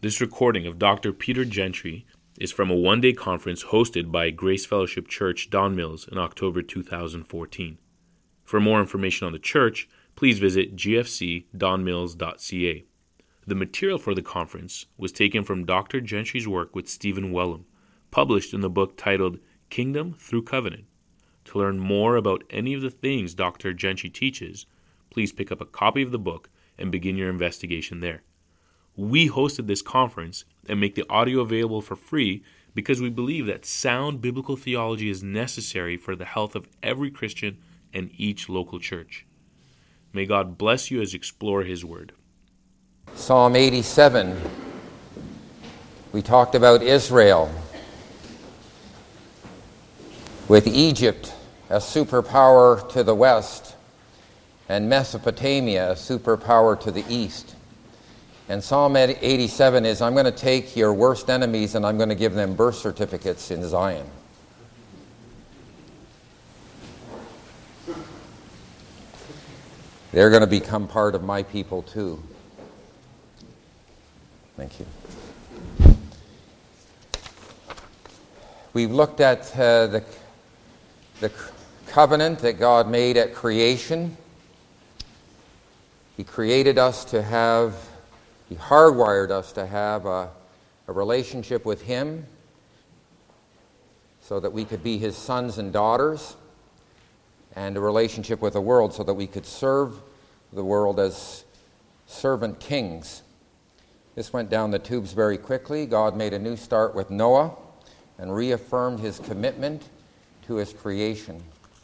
This recording of Dr. Peter Gentry is from a one-day conference hosted by Grace Fellowship Church, Don Mills, in October 2014. For more information on the church, please visit gfcdonmills.ca. The material for the conference was taken from Dr. Gentry's work with Stephen Wellum, published in the book titled Kingdom Through Covenant. To learn more about any of the things Dr. Gentry teaches, please pick up a copy of the book and begin your investigation there. We hosted this conference and make the audio available for free because we believe that sound biblical theology is necessary for the health of every Christian and each local church. May God bless you as you explore His Word. Psalm 87, we talked about Israel, with Egypt a superpower to the west and Mesopotamia a superpower to the east. And Psalm 87 is, I'm going to take your worst enemies and I'm going to give them birth certificates in Zion. They're going to become part of my people too. Thank you. We've looked at the covenant that God made at creation. He created us to have, He hardwired us to have a relationship with Him so that we could be His sons and daughters, and a relationship with the world so that we could serve the world as servant kings. This went down the tubes very quickly. God made a new start with Noah and reaffirmed His commitment to His creation.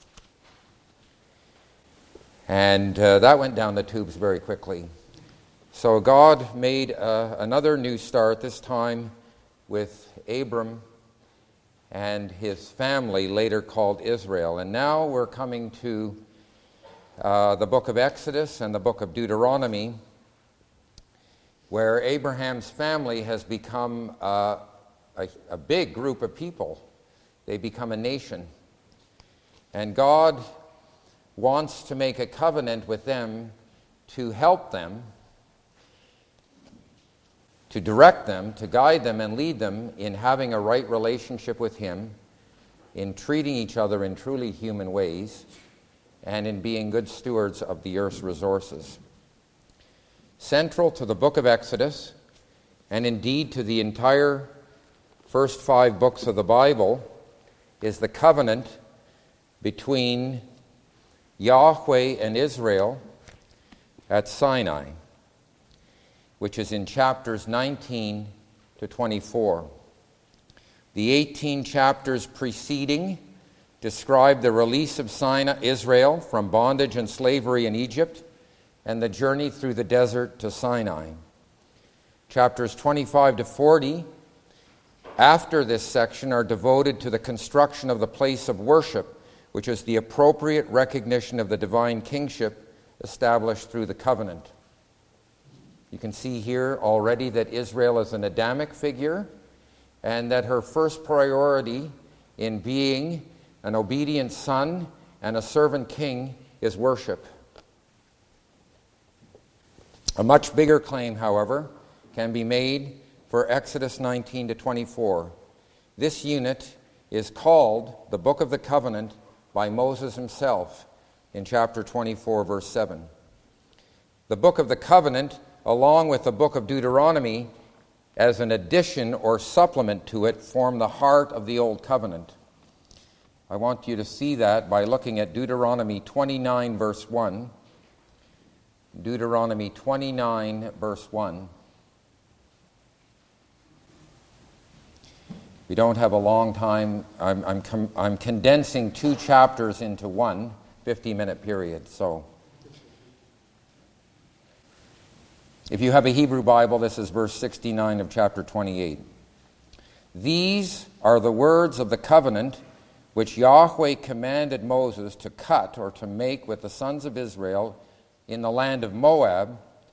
And that went down the tubes very quickly. So God made another new start, this time with Abram and his family, later called Israel. And now we're coming to the book of Exodus and the book of Deuteronomy, where Abraham's family has become a big group of people. They become a nation. And God wants to make a covenant with them to help them, to direct them, to guide them and lead them in having a right relationship with Him, in treating each other in truly human ways, and in being good stewards of the earth's resources. Central to the book of Exodus, and indeed to the entire first 5 books of the Bible, is the covenant between Yahweh and Israel at Sinai, which is in chapters 19 to 24. The 18 chapters preceding describe the release of Israel from bondage and slavery in Egypt and the journey through the desert to Sinai. Chapters 25 to 40, after this section, are devoted to the construction of the place of worship, which is the appropriate recognition of the divine kingship established through the covenant. You can see here already that Israel is an Adamic figure, and that her first priority in being an obedient son and a servant king is worship. A much bigger claim, however, can be made for Exodus 19 to 24. This unit is called the Book of the Covenant by Moses himself in chapter 24, verse 7. The Book of the Covenant, along with the book of Deuteronomy, as an addition or supplement to it, form the heart of the Old Covenant. I want you to see that by looking at Deuteronomy 29, verse 1. Deuteronomy 29, verse 1. We don't have a long time. I'm condensing 2 chapters into one 50-minute period. So, if you have a Hebrew Bible, this is verse 69 of chapter 28. These are the words of the covenant which Yahweh commanded Moses to cut or to make with the sons of Israel in the land of Moab,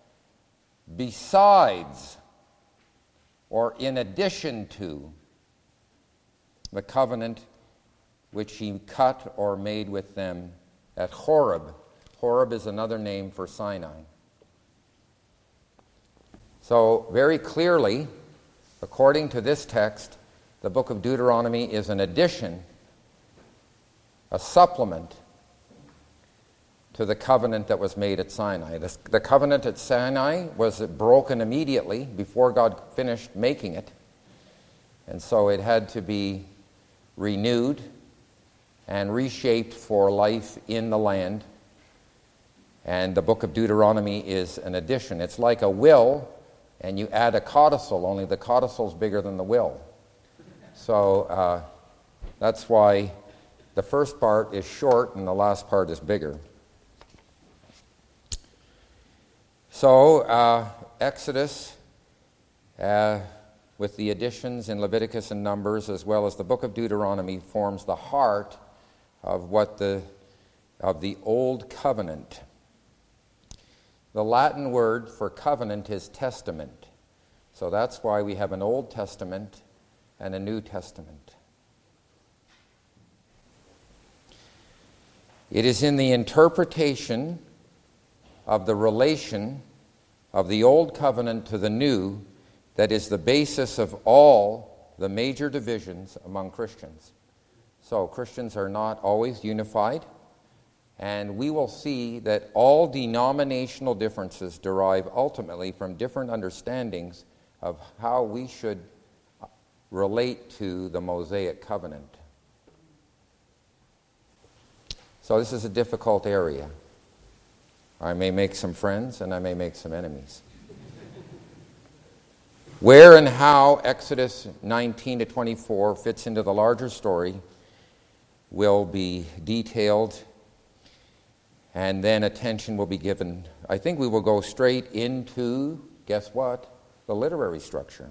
besides or in addition to the covenant which He cut or made with them at Horeb. Horeb is another name for Sinai. So very clearly, according to this text, the book of Deuteronomy is an addition, a supplement to the covenant that was made at Sinai. The covenant at Sinai was broken immediately before God finished making it, and so it had to be renewed and reshaped for life in the land. And the book of Deuteronomy is an addition. It's like a will, and you add a codicil, only the codicil is bigger than the will. So that's why the first part is short and the last part is bigger. So Exodus, with the additions in Leviticus and Numbers, as well as the book of Deuteronomy, forms the heart of of the Old Covenant. The Latin word for covenant is testament. So that's why we have an Old Testament and a New Testament. It is in the interpretation of the relation of the Old Covenant to the New that is the basis of all the major divisions among Christians. So Christians are not always unified, and we will see that all denominational differences derive ultimately from different understandings of how we should relate to the Mosaic covenant. So this is a difficult area. I may make some friends and I may make some enemies. Where and how Exodus 19 to 24 fits into the larger story will be detailed, and then attention will be given. I think we will go straight into, guess what? The literary structure.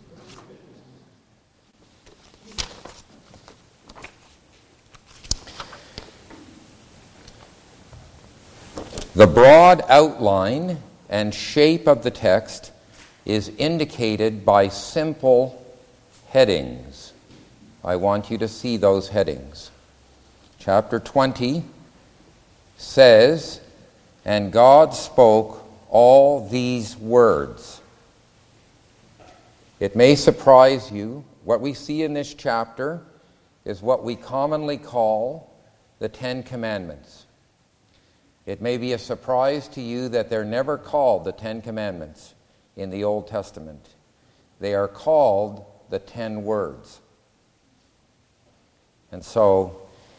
The broad outline and shape of the text is indicated by simple headings. I want you to see those headings. Chapter 20 says, "And God spoke all these words." It may surprise you. What we see in this chapter is what we commonly call the Ten Commandments. It may be a surprise to you that they're never called the Ten Commandments in the Old Testament. They are called the 10 words. And so,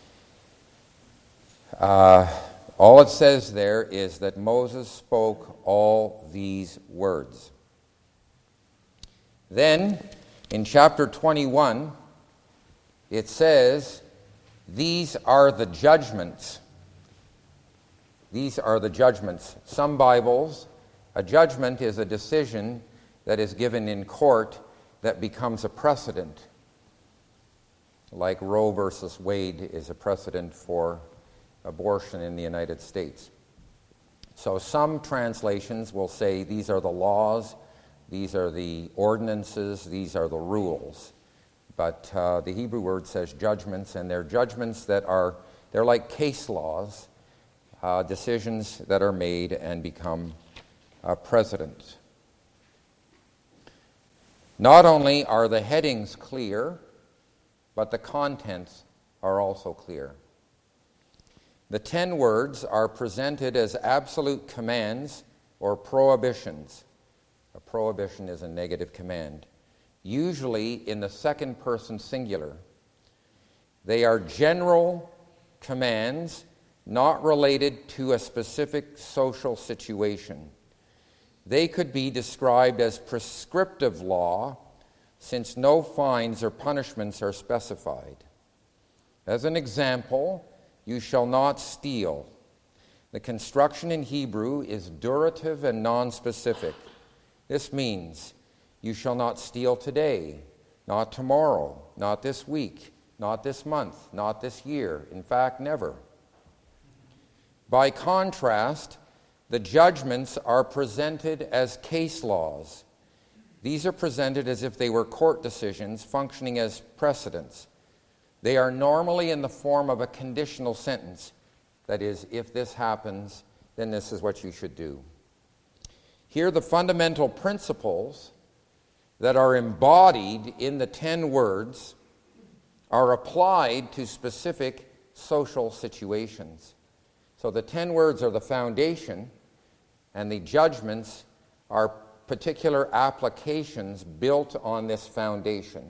all it says there is that Moses spoke all these words. Then, in chapter 21, it says, "These are the judgments." These are the judgments. Some Bibles, a judgment is a decision that is given in court that becomes a precedent. Like Roe versus Wade is a precedent for abortion in the United States. So some translations will say these are the laws, these are the ordinances, these are the rules. But the Hebrew word says judgments, and they're judgments they're like case laws, decisions that are made and become precedents. Not only are the headings clear, but the contents are also clear. The 10 words are presented as absolute commands or prohibitions. A prohibition is a negative command, usually in the second person singular. They are general commands not related to a specific social situation. They could be described as prescriptive law, since no fines or punishments are specified. As an example, "You shall not steal." The construction in Hebrew is durative and non-specific. This means you shall not steal today, not tomorrow, not this week, not this month, not this year, in fact, never. By contrast, the judgments are presented as case laws. These are presented as if they were court decisions functioning as precedents. They are normally in the form of a conditional sentence. That is, if this happens, then this is what you should do. Here the fundamental principles that are embodied in the 10 words are applied to specific social situations. So the 10 words are the foundation, and the judgments are particular applications built on this foundation.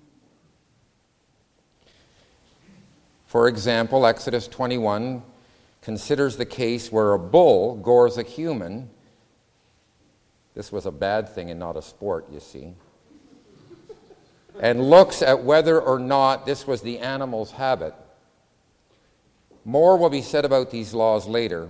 For example, Exodus 21 considers the case where a bull gores a human. This was a bad thing and not a sport, you see. And looks at whether or not this was the animal's habit. More will be said about these laws later.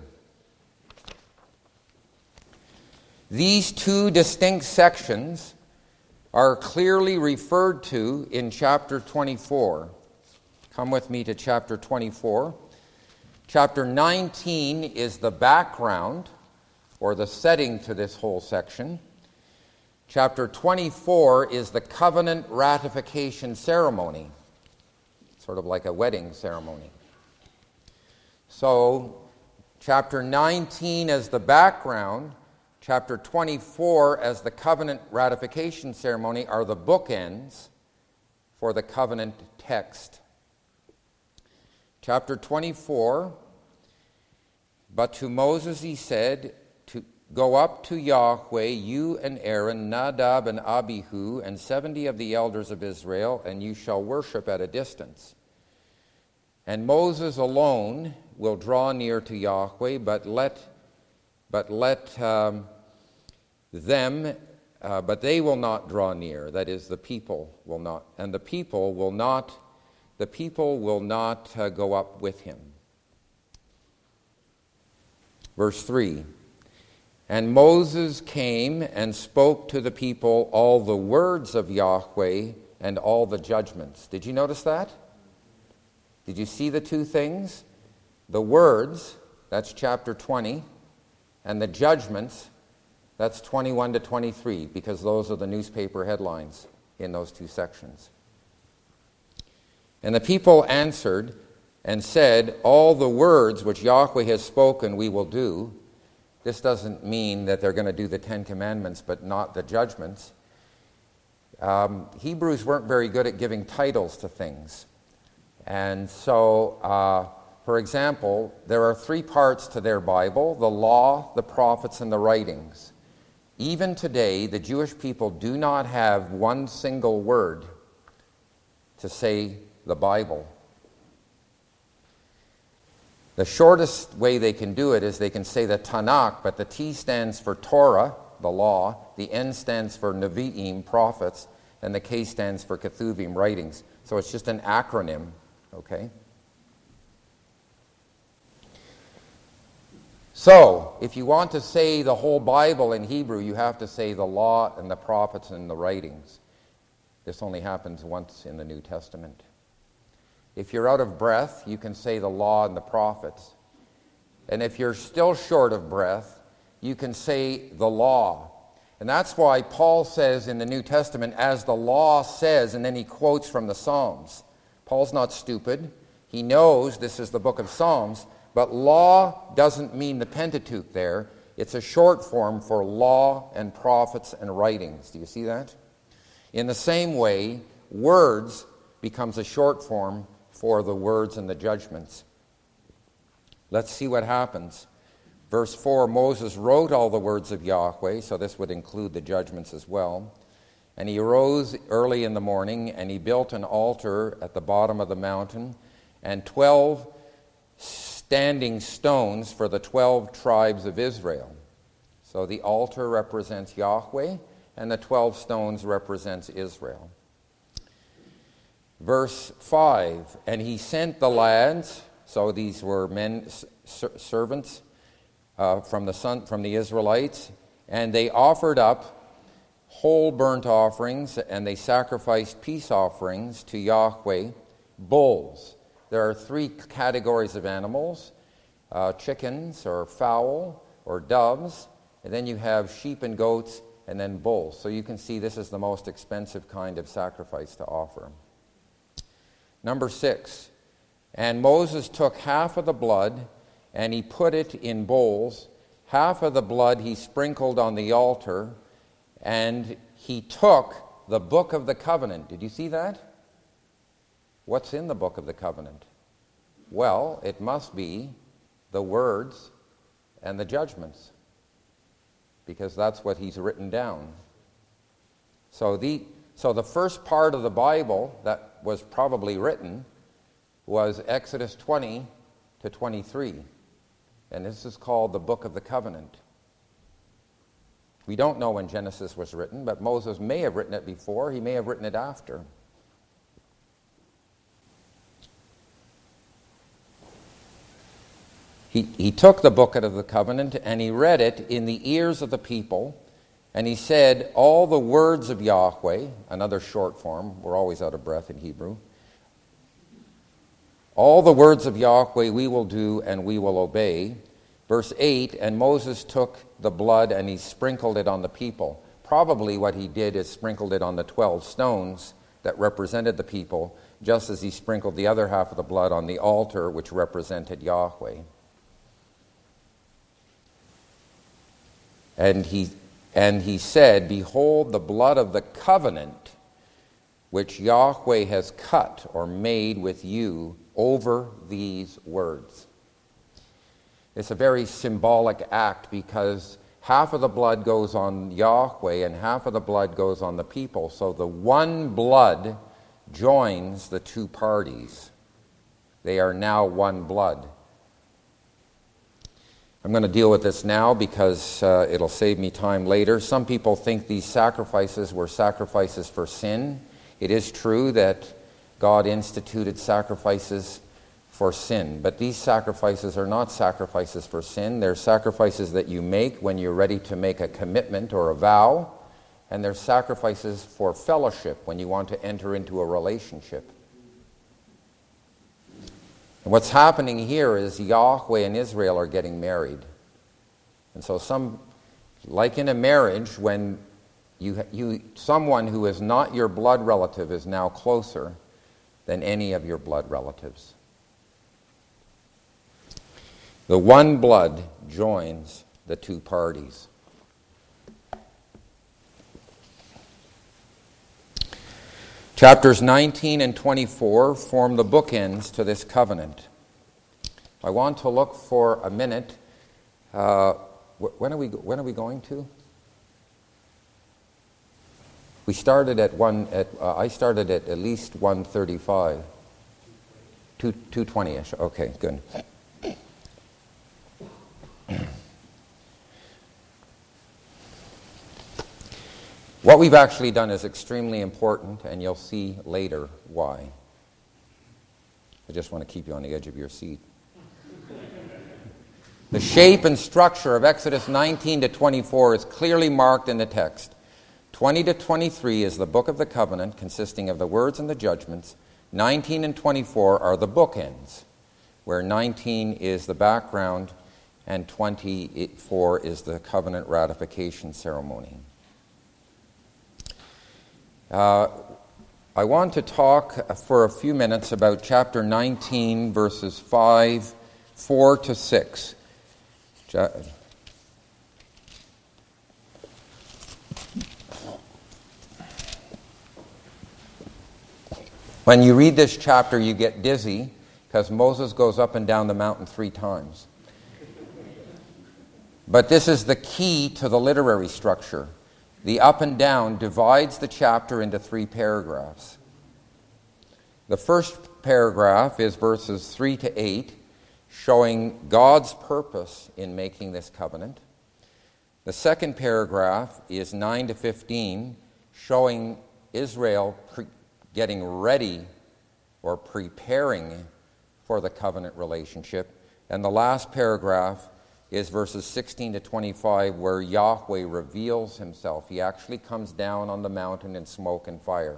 These two distinct sections are clearly referred to in chapter 24. Come with me to chapter 24. Chapter 19 is the background or the setting to this whole section. Chapter 24 is the covenant ratification ceremony, sort of like a wedding ceremony. So, chapter 19 as the background, chapter 24 as the covenant ratification ceremony are the bookends for the covenant text. Chapter 24, but to Moses he said, Go up to Yahweh, you and Aaron, Nadab and Abihu, and 70 of the elders of Israel, and you shall worship at a distance. And Moses alone will draw near to Yahweh, but they will not draw near. That is, the people will not, and the people will not go up with him. Verse 3. And Moses came and spoke to the people all the words of Yahweh and all the judgments. Did you notice that? Did you see the two things? The words, that's chapter 20, and the judgments, that's 21 to 23, because those are the newspaper headlines in those two sections. And the people answered and said, All the words which Yahweh has spoken we will do. This doesn't mean that they're going to do the 10 Commandments, but not the judgments. Hebrews weren't very good at giving titles to things. And so, for example, there are 3 parts to their Bible: the law, the prophets, and the writings. Even today, the Jewish people do not have one single word to say the Bible. The shortest way they can do it is they can say the Tanakh, but the T stands for Torah, the law, the N stands for Nevi'im, prophets, and the K stands for Ketuvim, writings. So it's just an acronym, okay? So, if you want to say the whole Bible in Hebrew, you have to say the law and the prophets and the writings. This only happens once in the New Testament. If you're out of breath, you can say the law and the prophets. And if you're still short of breath, you can say the law. And that's why Paul says in the New Testament, as the law says, and then he quotes from the Psalms. Paul's not stupid. He knows this is the book of Psalms, but law doesn't mean the Pentateuch there. It's a short form for law and prophets and writings. Do you see that? In the same way, words becomes a short form for the words and the judgments. Let's see what happens. Verse 4, Moses wrote all the words of Yahweh, so this would include the judgments as well. And he arose early in the morning, and he built an altar at the bottom of the mountain, and 12 standing stones for the 12 tribes of Israel. So the altar represents Yahweh, and the 12 stones represents Israel. Verse 5, and he sent the lads, so these were men, servants from the Israelites, and they offered up whole burnt offerings, and they sacrificed peace offerings to Yahweh, bulls. There are 3 categories of animals, chickens or fowl or doves, and then you have sheep and goats, and then bulls. So you can see this is the most expensive kind of sacrifice to offer. Number 6, and Moses took half of the blood, and he put it in bowls, half of the blood he sprinkled on the altar, and he took the book of the covenant. Did you see that? What's in the book of the covenant? Well, it must be the words and the judgments, because that's what he's written down. So the first part of the Bible that was probably written was Exodus 20 to 23. And this is called the Book of the Covenant. We don't know when Genesis was written, but Moses may have written it before, he may have written it after. He took the Book of the Covenant and he read it in the ears of the people, and he said, all the words of Yahweh, another short form, we're always out of breath in Hebrew, all the words of Yahweh we will do and we will obey. Verse 8, and Moses took the blood and he sprinkled it on the people. Probably what he did is sprinkled it on the 12 stones that represented the people, just as he sprinkled the other half of the blood on the altar, which represented Yahweh. And he said, behold the blood of the covenant which Yahweh has cut or made with you over these words. It's a very symbolic act, because half of the blood goes on Yahweh and half of the blood goes on the people. So the one blood joins the two parties. They are now one blood. I'm going to deal with this now because it'll save me time later. Some people think these sacrifices were sacrifices for sin. It is true that God instituted sacrifices for sin, but these sacrifices are not sacrifices for sin. They're sacrifices that you make when you're ready to make a commitment or a vow, and they're sacrifices for fellowship when you want to enter into a relationship. And what's happening here is Yahweh and Israel are getting married. And so like in a marriage, when someone who is not your blood relative is now closer than any of your blood relatives. The one blood joins the two parties. Chapters 19 and 24 form the bookends to this covenant. I want to look for a minute. When are we going to? We started at I started at least 1:35. 2:20ish. Okay, good. What we've actually done is extremely important, and you'll see later why. I just want to keep you on the edge of your seat. The shape and structure of Exodus 19 to 24 is clearly marked in the text. 20 to 23 is the book of the covenant, consisting of the words and the judgments. 19 and 24 are the bookends, where 19 is the background and 24 is the covenant ratification ceremony. I want to talk for a few minutes about chapter 19, verses 4 to 6. When you read this chapter, you get dizzy because Moses goes up and down the mountain 3 times. But this is the key to the literary structure. The up and down divides the chapter into 3 paragraphs. The first paragraph is verses 3 to 8, showing God's purpose in making this covenant. The second paragraph is 9 to 15, showing Israel getting ready or preparing for the covenant relationship. And the last paragraph is verses 16 to 25, where Yahweh reveals himself. He actually comes down on the mountain in smoke and fire.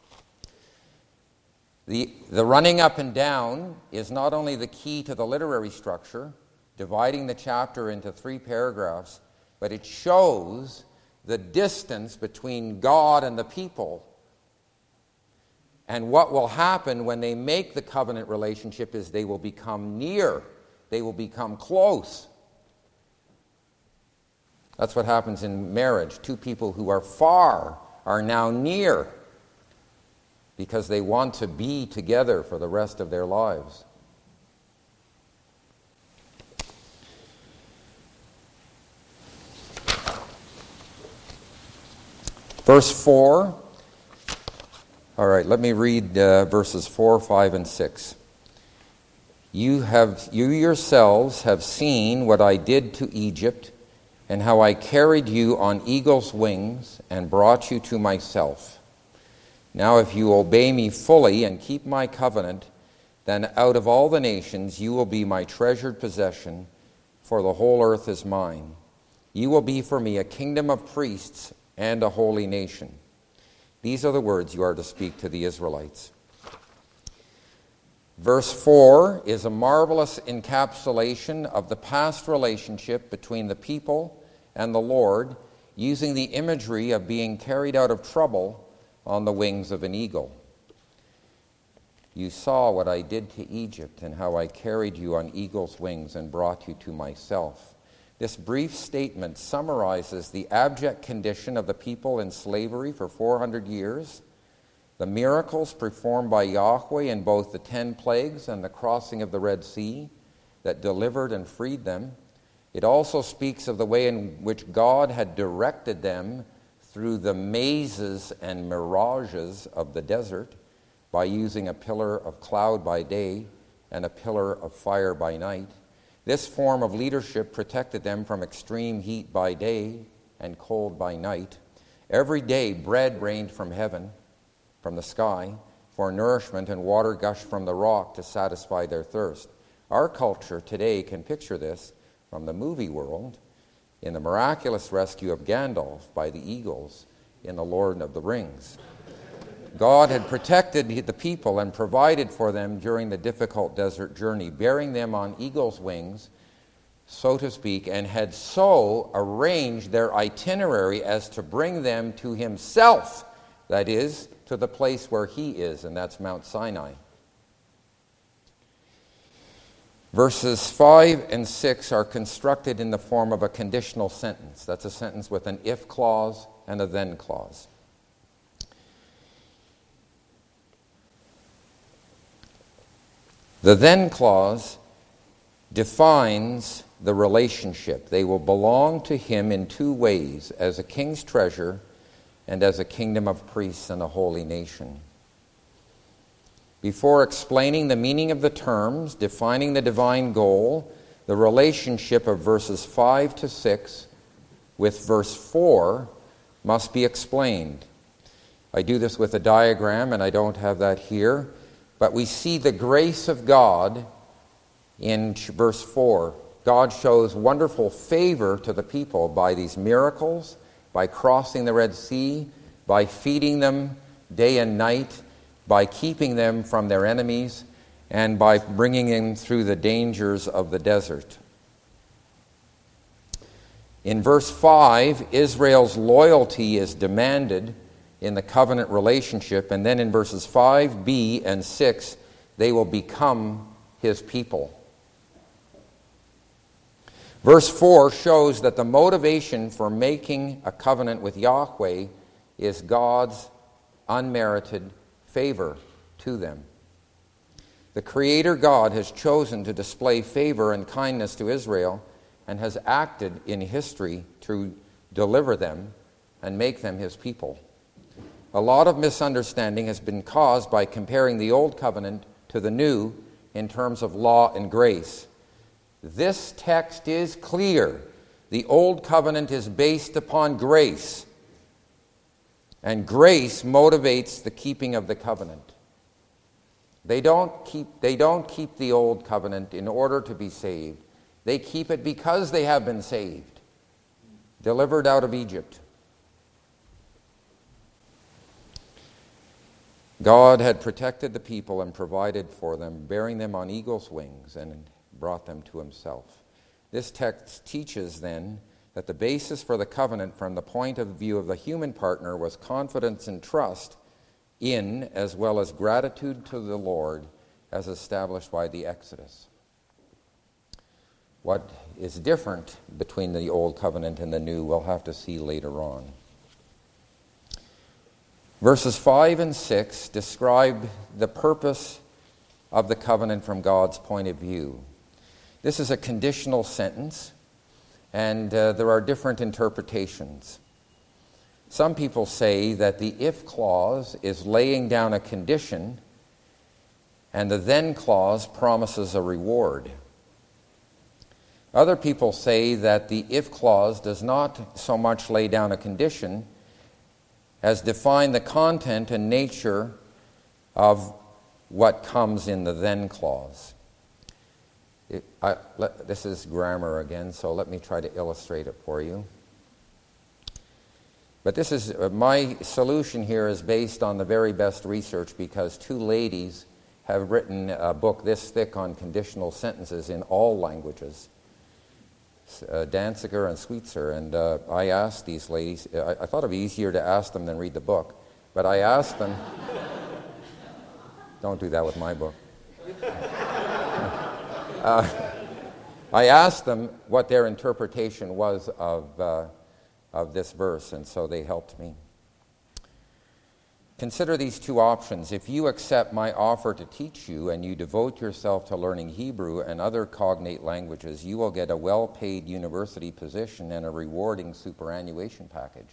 The running up and down is not only the key to the literary structure, dividing the chapter into 3 paragraphs, but it shows the distance between God and the people. And what will happen when they make the covenant relationship is they will become near. They will become close. That's what happens in marriage. Two people who are far are now near because they want to be together for the rest of their lives. Verse 4. All right, let me read verses 4, 5, and 6. You yourselves have seen what I did to Egypt, and how I carried you on eagle's wings and brought you to myself. Now if you obey me fully and keep my covenant, then out of all the nations you will be my treasured possession, for the whole earth is mine. You will be for me a kingdom of priests and a holy nation. These are the words you are to speak to the Israelites. Verse 4 is a marvelous encapsulation of the past relationship between the people and the Lord, using the imagery of being carried out of trouble on the wings of an eagle. You saw what I did to Egypt and how I carried you on eagle's wings and brought you to myself. This brief statement summarizes the abject condition of the people in slavery for 400 years, the miracles performed by Yahweh in both the 10 plagues and the crossing of the Red Sea that delivered and freed them. It also speaks of the way in which God had directed them through the mazes and mirages of the desert by using a pillar of cloud by day and a pillar of fire by night. This form of leadership protected them from extreme heat by day and cold by night. Every day bread rained from heaven, from the sky, for nourishment, and water gushed from the rock to satisfy their thirst. Our culture today can picture this from the movie world in the miraculous rescue of Gandalf by the eagles in The Lord of the Rings. God had protected the people and provided for them during the difficult desert journey, bearing them on eagle's wings, so to speak, and had so arranged their itinerary as to bring them to himself, that is, to the place where he is, and that's Mount Sinai. Verses 5 and 6 are constructed in the form of a conditional sentence. That's a sentence with an if clause and a then clause. The then clause defines the relationship. They will belong to him in two ways, as a king's treasure and as a kingdom of priests and a holy nation. Before explaining the meaning of the terms, defining the divine goal, the relationship of verses 5 to 6 with verse 4 must be explained. I do this with a diagram, and I don't have that here, but we see the grace of God in verse 4. God shows wonderful favor to the people by these miracles, by crossing the Red Sea, by feeding them day and night, by keeping them from their enemies, and by bringing them through the dangers of the desert. In verse 5, Israel's loyalty is demanded in the covenant relationship, and then in verses 5b and 6, they will become his people. Verse 4 shows that the motivation for making a covenant with Yahweh is God's unmerited favor to them. The Creator God has chosen to display favor and kindness to Israel and has acted in history to deliver them and make them his people. A lot of misunderstanding has been caused by comparing the Old Covenant to the New in terms of law and grace. This text is clear. The Old Covenant is based upon grace, and grace motivates the keeping of the covenant. They don't keep the Old Covenant in order to be saved. They keep it because they have been saved, delivered out of Egypt. God had protected the people and provided for them, bearing them on eagle's wings, and brought them to himself. This text teaches then that the basis for the covenant from the point of view of the human partner was confidence and trust in, as well as gratitude to the Lord, as established by the Exodus. What is different between the Old Covenant and the New, we'll have to see later on. Verses 5 and 6 describe the purpose of the covenant from God's point of view. This is a conditional sentence, and there are different interpretations. Some people say that the if clause is laying down a condition, and the then clause promises a reward. Other people say that the if clause does not so much lay down a condition as define the content and nature of what comes in the then clause. This is grammar again, so let me try to illustrate it for you. But this is my solution here is based on the very best research, because two ladies have written a book this thick on conditional sentences in all languages, Danziger and Sweetser, and I asked these ladies, I thought it'd be easier to ask them than read the book, but I asked them, don't do that with my book. I asked them what their interpretation was of this verse, and so they helped me. Consider these two options. If you accept my offer to teach you and you devote yourself to learning Hebrew and other cognate languages, you will get a well-paid university position and a rewarding superannuation package.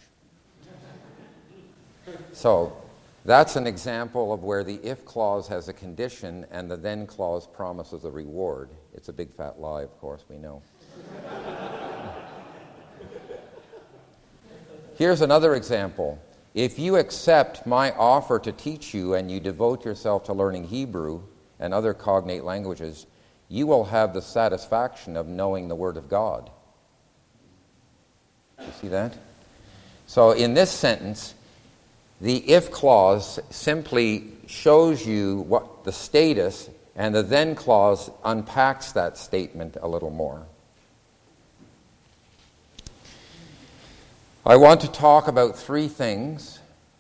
So that's an example of where the if clause has a condition and the then clause promises a reward. It's a big fat lie, of course, we know. Here's another example. If you accept my offer to teach you and you devote yourself to learning Hebrew and other cognate languages, you will have the satisfaction of knowing the Word of God. You see that? So in this sentence, the if clause simply shows you what the status, and the then clause unpacks that statement a little more. I want to talk about three things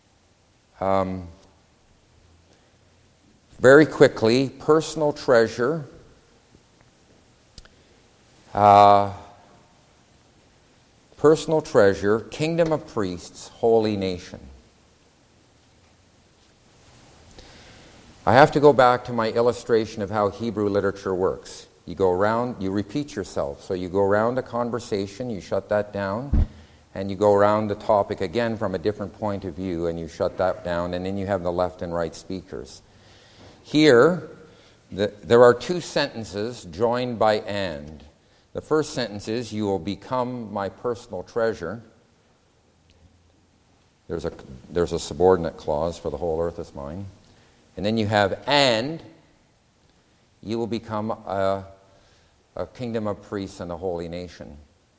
very quickly. Personal treasure, kingdom of priests, holy nation. I have to go back to my illustration of how Hebrew literature works. You go around, you repeat yourself. So you go around a conversation, you shut that down, and you go around the topic again from a different point of view, and you shut that down, and then you have the left and right speakers. Here, there are two sentences joined by and. The first sentence is, you will become my personal treasure. There's a subordinate clause, for the whole earth is mine. And then you have, and you will become a kingdom of priests and a holy nation.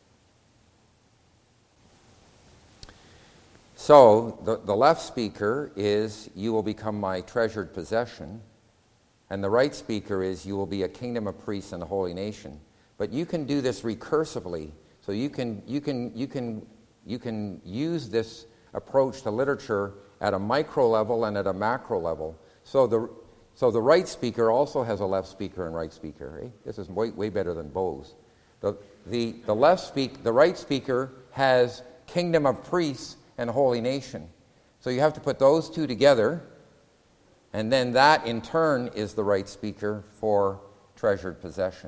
So, the left speaker is, you will become my treasured possession, and the right speaker is, you will be a kingdom of priests and a holy nation. But you can do this recursively, so you can use this approach to literature at a micro level and at a macro level. So the right speaker also has a left speaker and right speaker. Eh? This is way better than Bose. The right speaker has kingdom of priests and holy nation. So you have to put those two together, and then that in turn is the right speaker for treasured possession.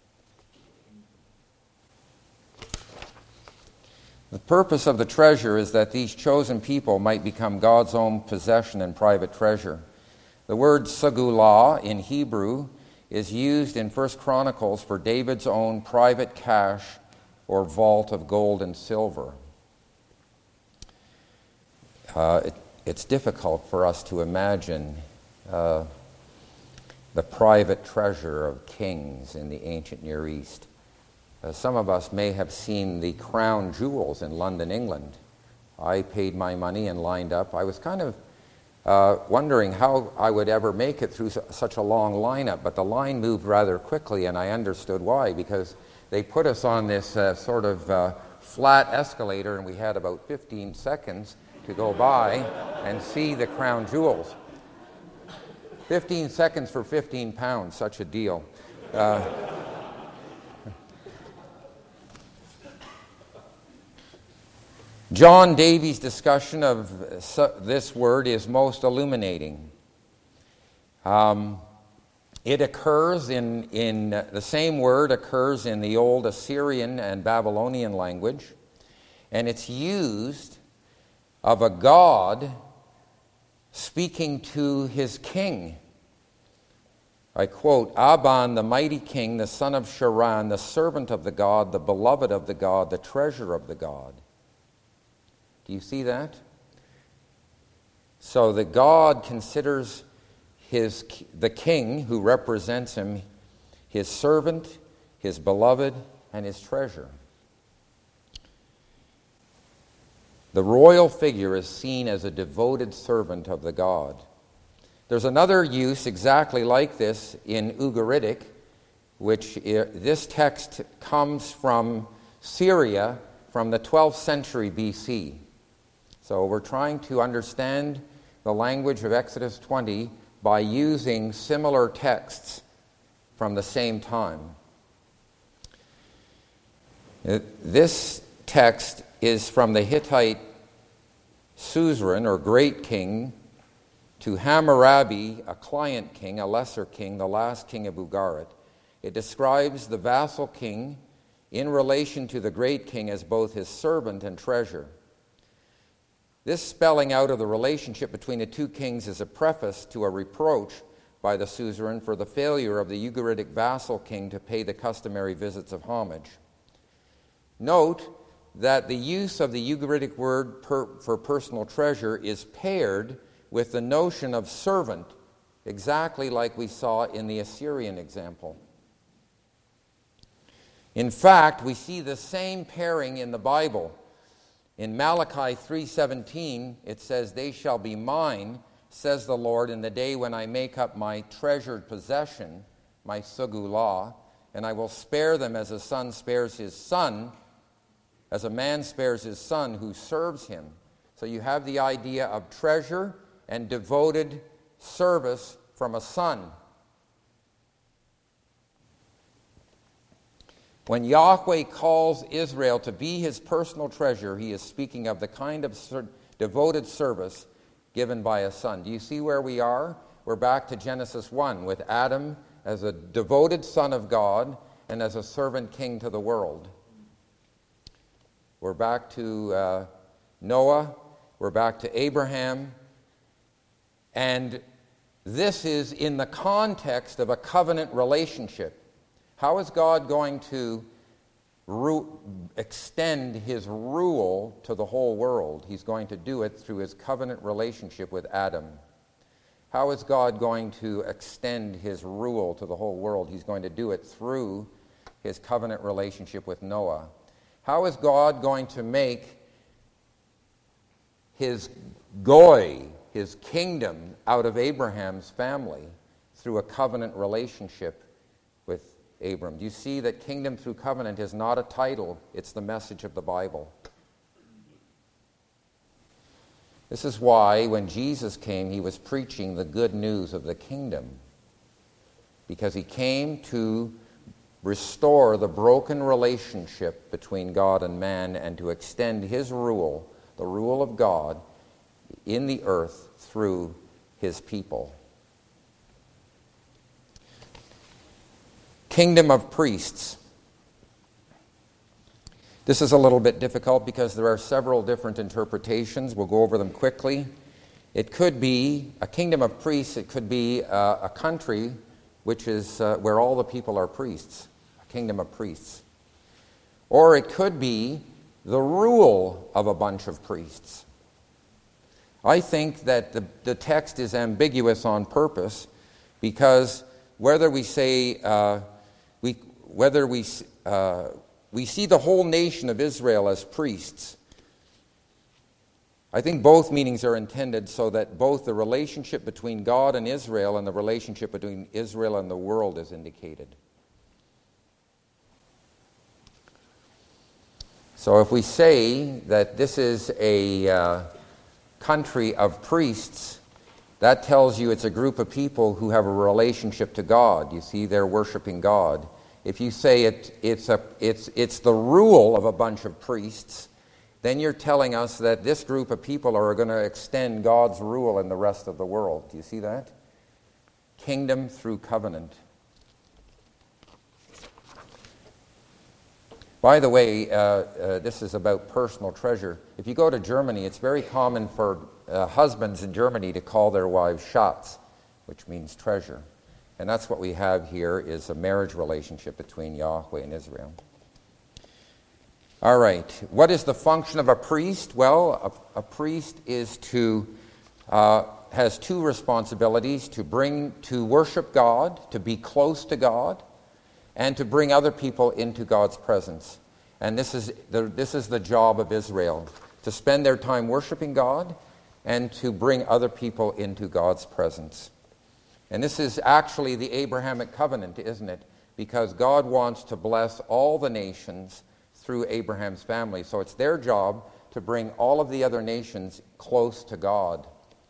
The purpose of the treasure is that these chosen people might become God's own possession and private treasure. The word segulah in Hebrew is used in 1 Chronicles for David's own private cache or vault of gold and silver. It's difficult for us to imagine the private treasure of kings in the ancient Near East. Some of us may have seen the crown jewels in London, England. I paid my money and lined up. I was kind of wondering how I would ever make it through such a long lineup, but the line moved rather quickly, and I understood why, because they put us on this sort of flat escalator, and we had about 15 seconds to go by and see the crown jewels. 15 seconds for 15 pounds, such a deal. John Davies' discussion of this word is most illuminating. It occurs in the same word occurs in the old Assyrian and Babylonian language, and it's used of a god speaking to his king. I quote, Aban, the mighty king, the son of Sharan, the servant of the god, the beloved of the god, the treasure of the god. Do you see that? So the god considers the king who represents him his servant, his beloved, and his treasure. The royal figure is seen as a devoted servant of the god. There's another use exactly like this in Ugaritic, which this text comes from Syria from the 12th century BC. So we're trying to understand the language of Exodus 20 by using similar texts from the same time. This text is from the Hittite suzerain or great king to Hammurabi, a client king, a lesser king, the last king of Ugarit. It describes the vassal king in relation to the great king as both his servant and treasure. This spelling out of the relationship between the two kings is a preface to a reproach by the suzerain for the failure of the Ugaritic vassal king to pay the customary visits of homage. Note that the use of the Ugaritic word for personal treasure is paired with the notion of servant, exactly like we saw in the Assyrian example. In fact, we see the same pairing in the Bible. In Malachi 3:17, it says, "They shall be mine, says the Lord, in the day when I make up my treasured possession, my segulah, and I will spare them as a son spares his son, as a man spares his son who serves him." So you have the idea of treasure and devoted service from a son. When Yahweh calls Israel to be his personal treasure, he is speaking of the kind of devoted service given by a son. Do you see where we are? We're back to Genesis 1 with Adam as a devoted son of God and as a servant king to the world. We're back to Noah. We're back to Abraham. And this is in the context of a covenant relationship. How is God going to extend his rule to the whole world? He's going to do it through his covenant relationship with Adam. How is God going to extend his rule to the whole world? He's going to do it through his covenant relationship with Noah. How is God going to make his goy, his kingdom, out of Abraham's family? Through a covenant relationship with Abram. Do you see that kingdom through covenant is not a title, it's the message of the Bible? This is why when Jesus came, he was preaching the good news of the kingdom. Because he came to restore the broken relationship between God and man and to extend his rule, the rule of God, in the earth through his people. Kingdom of priests. This is a little bit difficult because there are several different interpretations. We'll go over them quickly. It could be a kingdom of priests. It could be a country which is where all the people are priests, a kingdom of priests. Or it could be the rule of a bunch of priests. I think that the text is ambiguous on purpose because whether we say we see the whole nation of Israel as priests, I think both meanings are intended so that both the relationship between God and Israel and the relationship between Israel and the world is indicated. So if we say that this is a country of priests, that tells you it's a group of people who have a relationship to God. You see, they're worshiping God. If you say it's the rule of a bunch of priests, then you're telling us that this group of people are going to extend God's rule in the rest of the world. Do you see that? Kingdom through covenant. By the way, this is about personal treasure. If you go to Germany, it's very common for husbands in Germany to call their wives Schatz, which means treasure. And that's what we have here, is a marriage relationship between Yahweh and Israel. All right. What is the function of a priest? Well, a priest is has two responsibilities: to worship God, to be close to God, and to bring other people into God's presence. And this is the job of Israel: to spend their time worshiping God and to bring other people into God's presence. And this is actually the Abrahamic covenant, isn't it? Because God wants to bless all the nations through Abraham's family. So it's their job to bring all of the other nations close to God.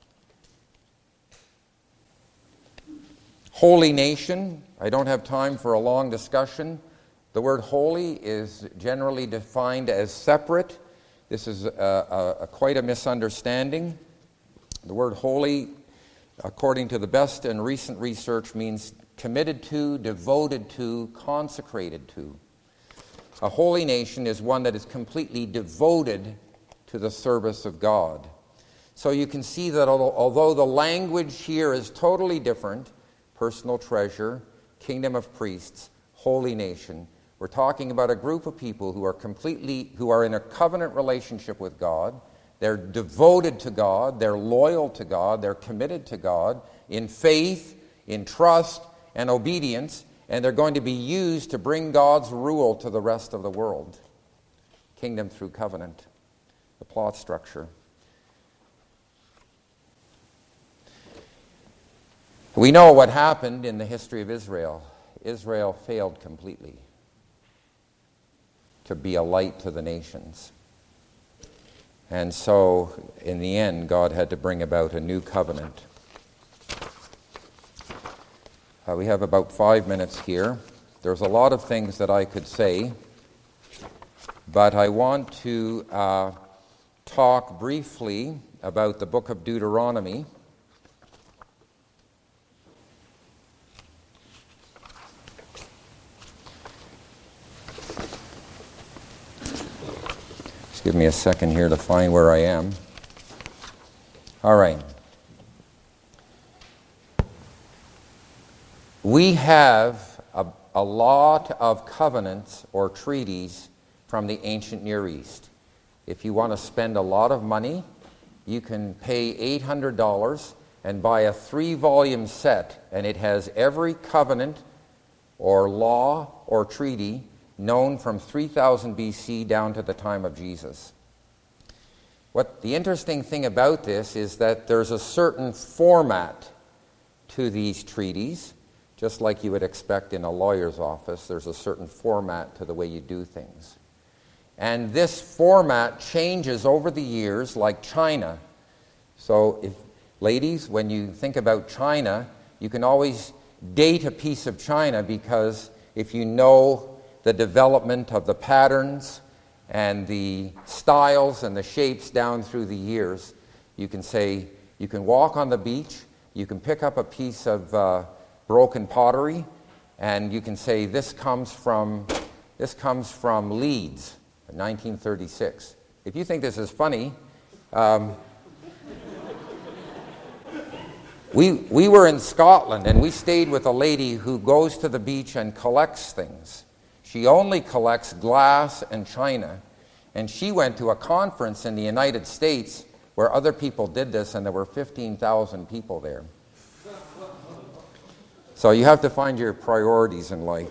Holy nation. I don't have time for a long discussion. The word holy is generally defined as separate. This is quite a misunderstanding. The word holy, according to the best and recent research, means committed to, devoted to, consecrated to. A holy nation is one that is completely devoted to the service of God. So you can see that although the language here is totally different, personal treasure, kingdom of priests, holy nation, we're talking about a group of people who are in a covenant relationship with God. They're devoted to God, they're loyal to God, they're committed to God in faith, in trust, and obedience, and they're going to be used to bring God's rule to the rest of the world. Kingdom through covenant, the plot structure. We know what happened in the history of Israel. Israel failed completely to be a light to the nations. And so, in the end, God had to bring about a new covenant. We have about 5 minutes here. There's a lot of things that I could say, but I want to talk briefly about the book of Deuteronomy. Just give me a second here to find where I am. All right. We have a lot of covenants or treaties from the ancient Near East. If you want to spend a lot of money, you can pay $800 and buy a 3-volume set, and it has every covenant or law or treaty known from 3000 BC down to the time of Jesus. What the interesting thing about this is that there's a certain format to these treaties. Just like you would expect in a lawyer's office, there's a certain format to the way you do things. And this format changes over the years, like China. So, ladies, when you think about China, you can always date a piece of China, because if you know the development of the patterns and the styles and the shapes down through the years, you can say, you can walk on the beach, you can pick up a piece of broken pottery, and you can say this comes from Leeds, 1936. If you think this is funny, we were in Scotland, and we stayed with a lady who goes to the beach and collects things. She only collects glass and china, and she went to a conference in the United States where other people did this, and there were 15,000 people there. So you have to find your priorities in life.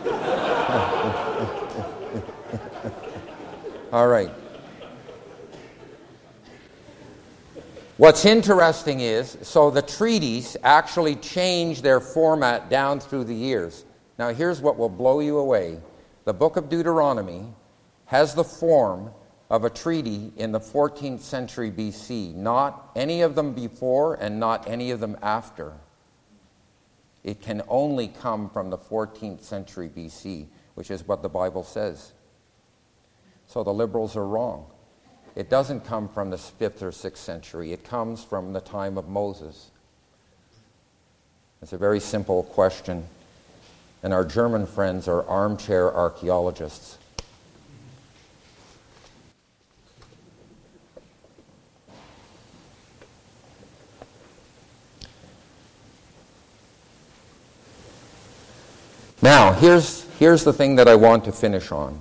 All right. What's interesting is, so the treaties actually change their format down through the years. Now here's what will blow you away. The book of Deuteronomy has the form of a treaty in the 14th century BC. Not any of them before and not any of them after. It can only come from the 14th century BC, which is what the Bible says. So the liberals are wrong. it doesn't come from the 5th or 6th century. It comes from the time of Moses. It's a very simple question, and our German friends are armchair archaeologists. Now, here's the thing that I want to finish on.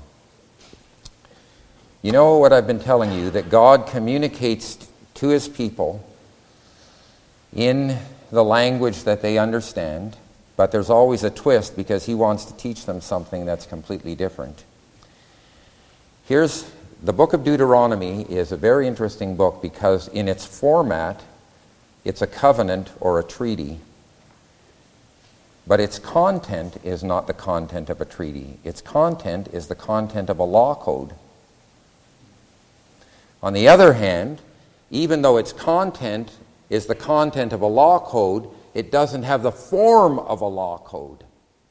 You know what I've been telling you, that God communicates to his people in the language that they understand, but there's always a twist because he wants to teach them something that's completely different. Here's the book of Deuteronomy is a very interesting book because in its format, it's a covenant or a treaty. But its content is not the content of a treaty. Its content is the content of a law code. On the other hand, even though its content is the content of a law code, it doesn't have the form of a law code.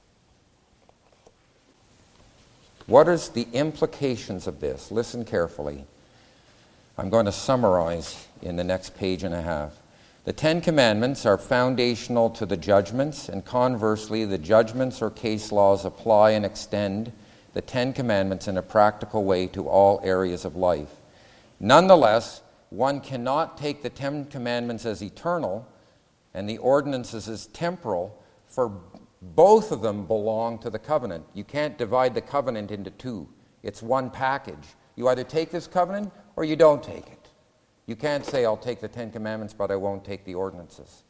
What is the implications of this? Listen carefully. I'm going to summarize in the next page and a half. The 10 Commandments are foundational to the judgments, and conversely, the judgments or case laws apply and extend the 10 Commandments in a practical way to all areas of life. Nonetheless, one cannot take the 10 Commandments as eternal and the ordinances as temporal, for both of them belong to the covenant. You can't divide the covenant into two. It's one package. You either take this covenant or you don't take it. You can't say, I'll take the 10 Commandments, but I won't take the ordinances.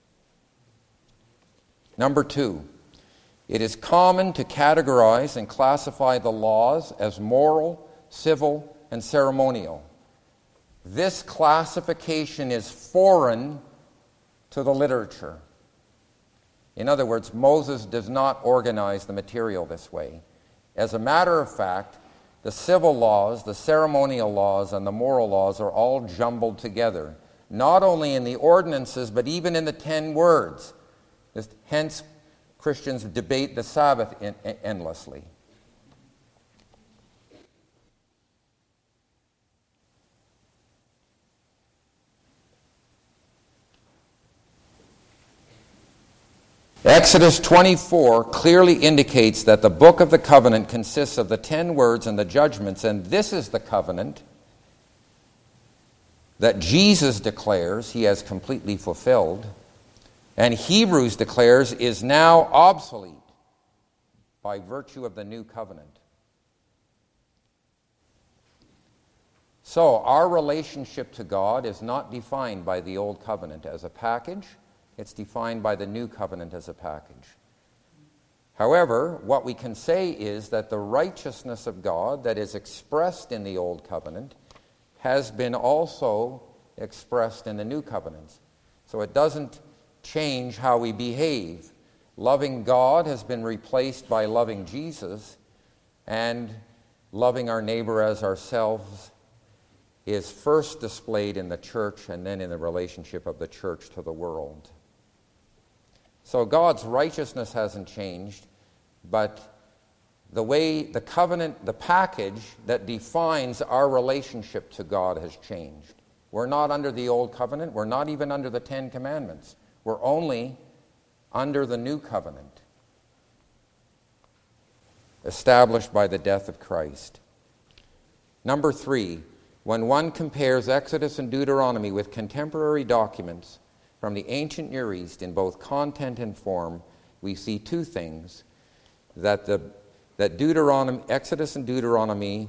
Number 2, it is common to categorize and classify the laws as moral, civil, and ceremonial. This classification is foreign to the literature. In other words, Moses does not organize the material this way. As a matter of fact, the civil laws, the ceremonial laws, and the moral laws are all jumbled together, not only in the ordinances, but even in the 10 words. Hence, Christians debate the Sabbath endlessly. Exodus 24 clearly indicates that the book of the covenant consists of the 10 words and the judgments, and this is the covenant that Jesus declares he has completely fulfilled, and Hebrews declares is now obsolete by virtue of the new covenant. So, our relationship to God is not defined by the old covenant as a package. It's defined by the new covenant as a package. However, what we can say is that the righteousness of God that is expressed in the old covenant has been also expressed in the new covenants. So it doesn't change how we behave. Loving God has been replaced by loving Jesus, and loving our neighbor as ourselves is first displayed in the church and then in the relationship of the church to the world. So God's righteousness hasn't changed, but the way the covenant, the package that defines our relationship to God has changed. We're not under the old covenant. We're not even under the 10 Commandments. We're only under the new covenant, established by the death of Christ. Number 3, when one compares Exodus and Deuteronomy with contemporary documents from the ancient Near East in both content and form, we see two things: that Exodus and Deuteronomy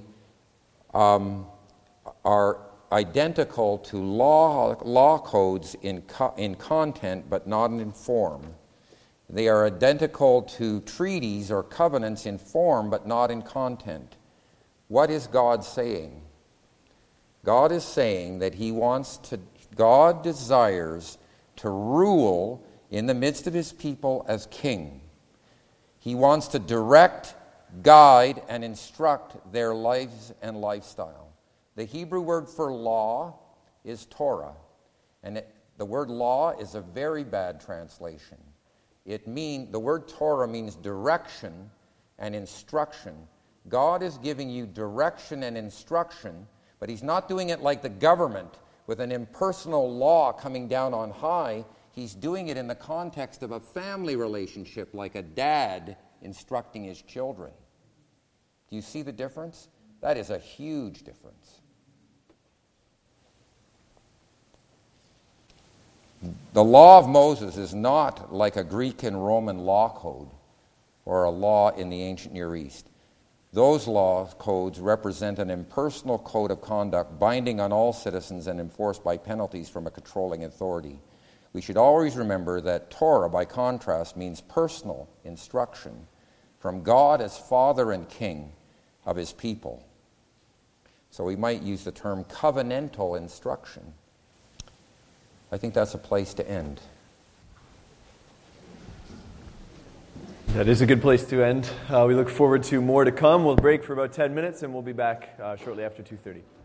are identical to law codes in content, but not in form. They are identical to treaties or covenants in form, but not in content. What is God saying? God is saying that God desires to rule in the midst of his people as king. He wants to direct, guide, and instruct their lives and lifestyle. The Hebrew word for law is Torah, and the word law is a very bad translation. The word Torah means direction and instruction. God is giving you direction and instruction, But he's not doing it like the government with an impersonal law coming down on high. He's doing it in the context of a family relationship, like a dad instructing his children. Do you see the difference? That is a huge difference. The law of Moses is not like a Greek and Roman law code or a law in the ancient Near East. Those law codes represent an impersonal code of conduct binding on all citizens and enforced by penalties from a controlling authority. We should always remember that Torah, by contrast, means personal instruction from God as Father and King of his people. So we might use the term covenantal instruction. I think that's a place to end. That is a good place to end. We look forward to more to come. We'll break for about 10 minutes, and we'll be back shortly after 2:30.